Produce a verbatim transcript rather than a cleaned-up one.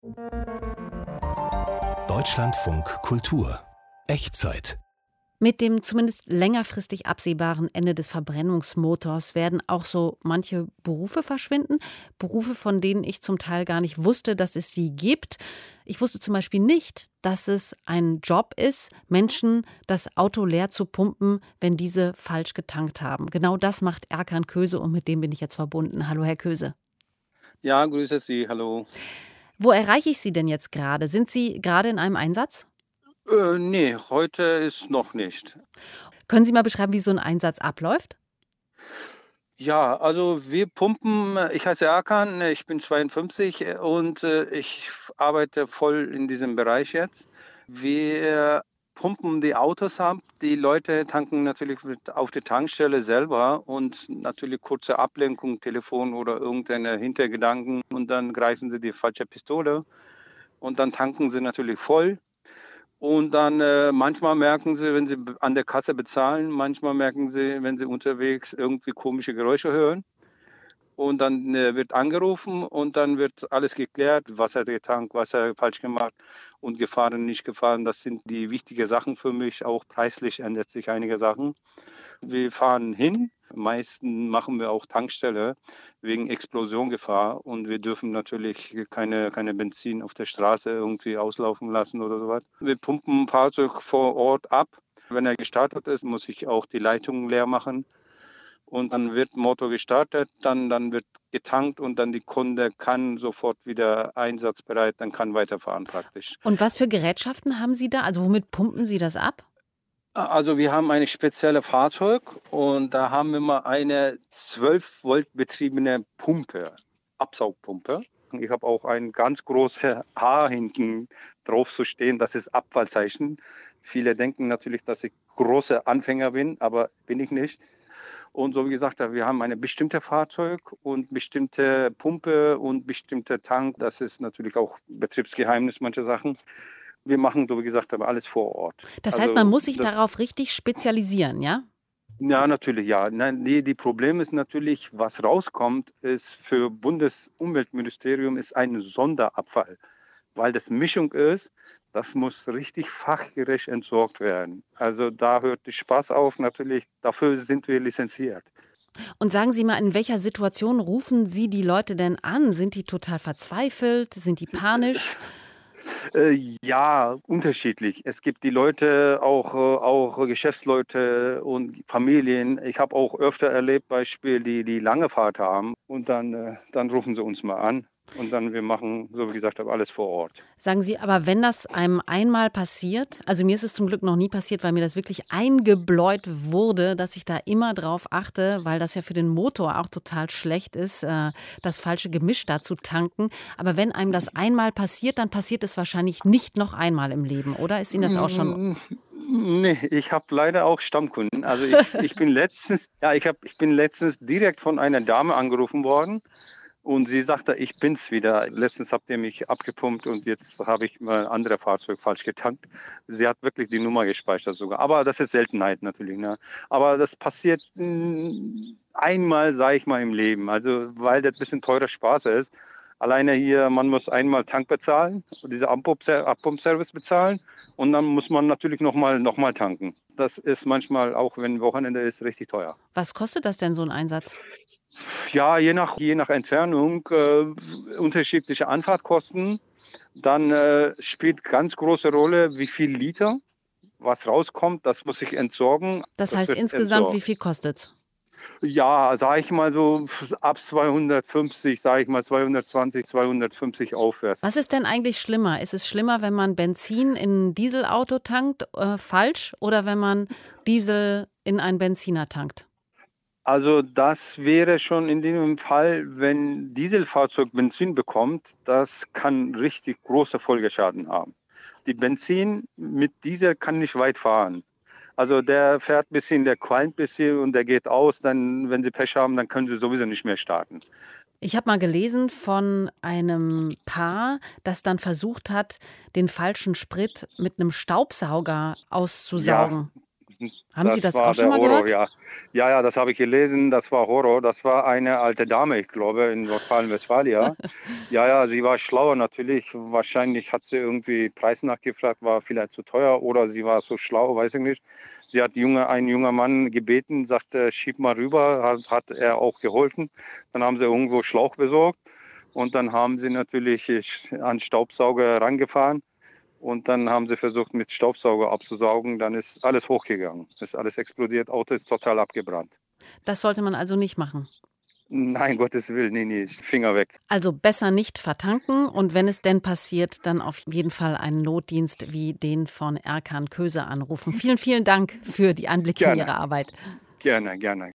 Deutschlandfunk Kultur. Echtzeit. Mit dem zumindest längerfristig absehbaren Ende des Verbrennungsmotors werden auch so manche Berufe verschwinden. Berufe, von denen ich zum Teil gar nicht wusste, dass es sie gibt. Ich wusste zum Beispiel nicht, dass es ein Job ist, Menschen das Auto leer zu pumpen, wenn diese falsch getankt haben. Genau das macht Erkan Köse und mit dem bin ich jetzt verbunden. Hallo, Herr Köse. Ja, grüße Sie, hallo. Wo erreiche ich Sie denn jetzt gerade? Sind Sie gerade in einem Einsatz? Äh, ne, heute ist noch nicht. Können Sie mal beschreiben, wie so ein Einsatz abläuft? Ja, also wir pumpen ich heiße Erkan, ich bin zweiundfünfzig äh, und, äh, ich arbeite voll in diesem Bereich jetzt. Wir pumpen die Autos ab. Die Leute tanken natürlich mit auf der Tankstelle selber und natürlich kurze Ablenkung, Telefon oder irgendeine Hintergedanken und dann greifen sie die falsche Pistole und dann tanken sie natürlich voll. Und dann, äh, manchmal merken sie, wenn sie b an der Kasse bezahlen, manchmal merken sie, wenn sie unterwegs irgendwie komische Geräusche hören. Und dann, äh, wird angerufen und dann wird alles geklärt, Wasser getankt, Wasser falsch gemacht und gefahren, nicht gefahren. Das sind die wichtigen Sachen für mich. Auch preislich ändert sich einige Sachen. Wir fahren hin. Meisten machen wir auch Tankstelle wegen Explosiongefahr und wir dürfen natürlich keine keine Benzin auf der Straße irgendwie auslaufen lassen oder so was. Wir pumpen Fahrzeug vor Ort ab. Wenn er gestartet ist, muss ich auch die Leitung leer machen und dann wird Motor gestartet, dann dann wird getankt und dann die Kunde kann sofort wieder einsatzbereit, dann kann weiterfahren praktisch. Und was für Gerätschaften haben Sie da? Also womit pumpen Sie das ab? A also wir haben ein spezielles Fahrzeug und da haben wir mal eine zwölf Volt betriebene Pumpe, Absaugpumpe. Ich habe auch ein ganz großes H hinten drauf zu stehen, das ist Abfallzeichen. Viele denken natürlich, dass ich großer Anfänger bin, aber bin ich nicht. Und so wie gesagt, wir haben eine bestimmte Fahrzeug und bestimmte Pumpe und bestimmte Tank. Das ist natürlich auch Betriebsgeheimnis, manche Sachen. Wir machen, so wie gesagt, aber alles vor Ort. Das heißt, Also man muss sich das darauf richtig spezialisieren, ja? Ja, natürlich, ja. Nein, ne, die Problem ist natürlich, was rauskommt, ist für Bundesumweltministerium ist ein Sonderabfall, weil das Mischung ist, das muss richtig fachgerecht entsorgt werden. Also da hört der Spaß auf, natürlich, dafür sind wir lizenziert. Und sagen Sie mal, in welcher Situation rufen Sie die Leute denn an? Sind die total verzweifelt? Sind die panisch? Äh, ja, unterschiedlich. Es gibt die Leute, auch, äh, auch Geschäftsleute und Familien. Ich habe auch öfter erlebt, Beispiel, die, die lange Fahrt haben und dann, äh, dann rufen sie uns mal an und dann wir machen, so wie gesagt, alles vor Ort. Sagen Sie, aber wenn das einem einmal passiert, also mir ist es zum Glück noch nie passiert, weil mir das wirklich eingebläut wurde, dass ich da immer drauf achte, weil das ja für den Motor auch total schlecht ist, äh, das falsche Gemisch da zu tanken. Aber wenn einem das einmal passiert, dann passiert es wahrscheinlich nicht noch einmal im Leben, oder? Ist Ihnen das auch schon... Ne, ich habe leider auch Stammkunden. Also ich, ich bin letztens, ja, ich, hab, ich bin letztens direkt von einer Dame angerufen worden. Und sie sagte, ich bin's wieder. Letztens habt ihr mich abgepumpt und jetzt habe ich mal ein anderes Fahrzeug falsch getankt. Sie hat wirklich die Nummer gespeichert sogar. Aber das ist Seltenheit natürlich. Ne? Aber das passiert mh, einmal, sage ich mal, im Leben. Also weil das ein bisschen teurer Spaß ist. Alleine hier, man muss einmal Tank bezahlen, diese Abpumpservice bezahlen und dann muss man natürlich nochmal noch mal tanken. Das ist manchmal, auch wenn Wochenende ist, richtig teuer. Was kostet das denn, so ein Einsatz? Ja, je nach, je nach Entfernung äh, unterschiedliche Anfahrtkosten. Dann äh, spielt ganz große Rolle, wie viel Liter, was rauskommt, das muss ich entsorgen. Das Das heißt wird insgesamt, entsorgt. wie viel kostet's? Ja, sage ich mal so ab zweihundertfünfzig, sage ich mal zweihundertzwanzig, zweihundertfünfzig aufwärts. Was ist denn eigentlich schlimmer? Ist es schlimmer, wenn man Benzin in ein Dieselauto tankt, äh, falsch, oder wenn man Diesel in einen Benziner tankt? Also das wäre schon in dem Fall, wenn Dieselfahrzeug Benzin bekommt, das kann richtig große Folgeschaden haben. Die Benzin mit Diesel kann nicht weit fahren. Also der fährt ein bisschen, der qualmt ein bisschen und der geht aus. Dann, wenn sie Pech haben, dann können sie sowieso nicht mehr starten. Ich habe mal gelesen von einem Paar, das dann versucht hat, den falschen Sprit mit einem Staubsauger Ja, auszusaugen. Haben Sie das war auch schon der mal Horror, gehört? ja. Ja, ja, das habe ich gelesen, das war Horror. Das war eine alte Dame, ich glaube, in Nordrhein-Westfalen. Ja, ja, sie war schlauer natürlich. Wahrscheinlich hat sie irgendwie Preis nachgefragt, war vielleicht zu teuer oder sie war so schlau, weiß ich nicht. Sie hat junge, einen jungen Mann gebeten, sagte, schieb mal rüber, hat, hat er auch geholfen. Dann haben sie irgendwo Schlauch besorgt und dann haben sie natürlich an Staubsauger rangefahren. Und dann haben sie versucht, mit Staubsauger abzusaugen. Dann ist alles hochgegangen. Ist alles explodiert. Auto ist total abgebrannt. Das sollte man also nicht machen. Nein, Gottes Willen, nee, nee, Finger weg. Also besser nicht vertanken und wenn es denn passiert, dann auf jeden Fall einen Notdienst wie den von Erkan Köse anrufen. Vielen, vielen Dank für die Einblicke in Gerne. Ihre Arbeit. Gerne, gerne.